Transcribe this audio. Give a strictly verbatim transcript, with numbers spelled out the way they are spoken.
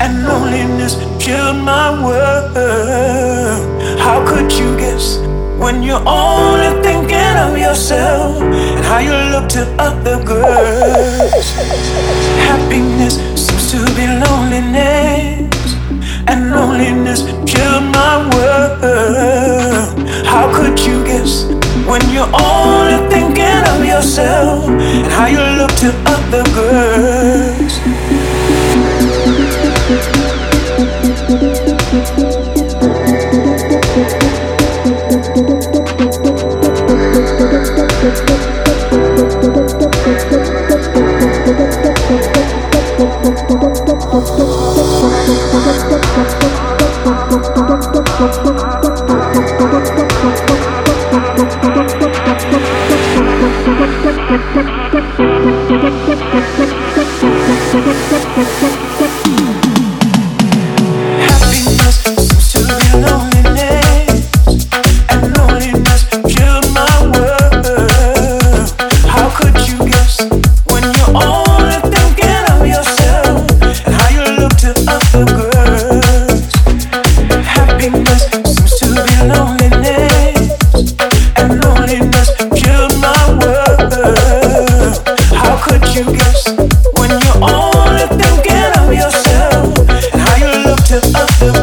and loneliness killed my world. How could you guess when you're only thinking of yourself and how you look to other girls? Happiness seems to be loneliness, and loneliness killed my world. How could you guess when you're only thinking of yourself and how you look to other girls? Happiness seems to be loneliness, and loneliness killed my world. How could you guess when you're only thinking of yourself and how you look to other girls? Happiness seems to be loneliness, and loneliness killed my world. How could you guess when you're only thinking of yourself and how you look to other